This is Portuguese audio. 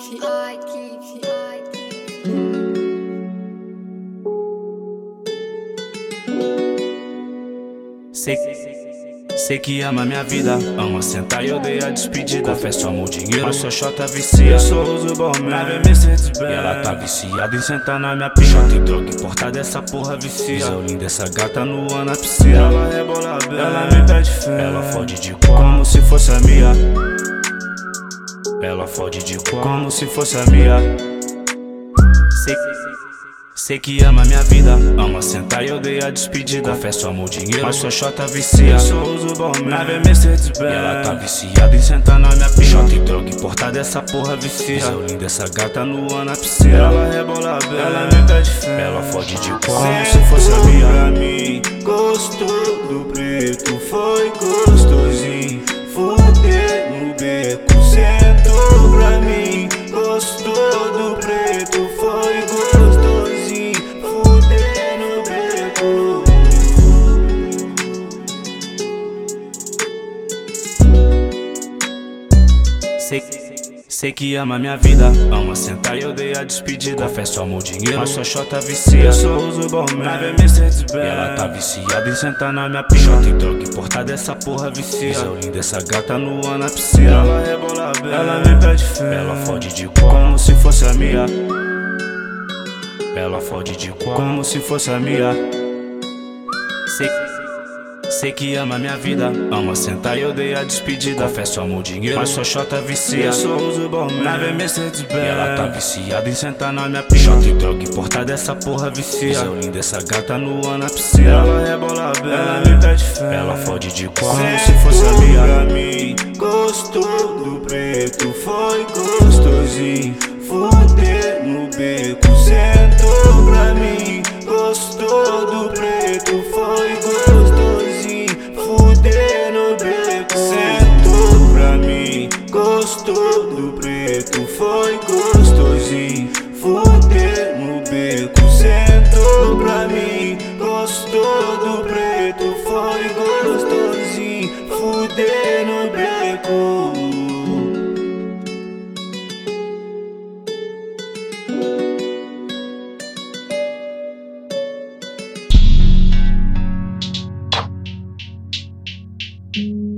Sei que ama minha vida, ama sentar e odeia a despedida. Confesso, amo o dinheiro, mas sua chota vicia. Eu só uso bom mesmo, Mercedes-Benz. E ela tá viciada em sentar na minha picha. Tem droga importada, essa porra vicia. Eu lindo, essa gata no na piscina. Ela rebola bem, ela me pede fé. Ela fode de cor, como se fosse a minha. Ela fode de cor, como se fosse a minha. Sei que ama minha vida, ama sentar e odeia a despedida. Confesso, amo o dinheiro, mas sua chota vicia. Eu só uso bom mesmo, Mercedes-Benz. E ela tá viciada em sentar na minha picha. Tem droga importada, essa porra vicia. Eu lindo, essa gata no na piscina. Ela rebola bem, ela me pede fé. Ela fode de cor, como se fosse a minha. Pra mim, gostou do preto, foi gostosinho. Fuder no beco, sentou pra mim. Gostou do preto, foi gostosinho. Fuder no beco. Sei que ama minha vida, ama sentar e odeia a despedida. Confesso, amo o dinheiro, mas sua chota vicia. Eu só uso bom mesmo, Mercedes-Benz. E ela tá viciada em sentar na minha picha. Tem droga importada, essa porra vicia. Eu lindo, essa gata no na piscina. Ela rebola bem, ela me pede fé. Ela fode de cor, como se fosse a minha. Ela fode de cor, como se fosse a minha. Sei que ama minha vida, ama sentar e odeia a despedida. Confesso, amo o dinheiro, mas sua chota vicia. Eu só uso bom mesmo, Mercedes-Benz. E ela tá viciada em sentar na minha picha. Tem droga importada, essa porra vicia. Eu lindo, essa gata no na piscina. Ela rebola bem, ela me pede fé. Ela fode de cor, como se fosse a minha. Pra mim, gostou do preto, foi gostosinho. Fuder no beco, sentou pra mim. Gostou do preto, foi gostosinho. Fuder no beco, sentou pra mim. Gostou do preto, foi gostosinho. Fuder no beco, sentou pra mim. Gostou do preto, foi gostosinho. Fuder no beco. Thank you.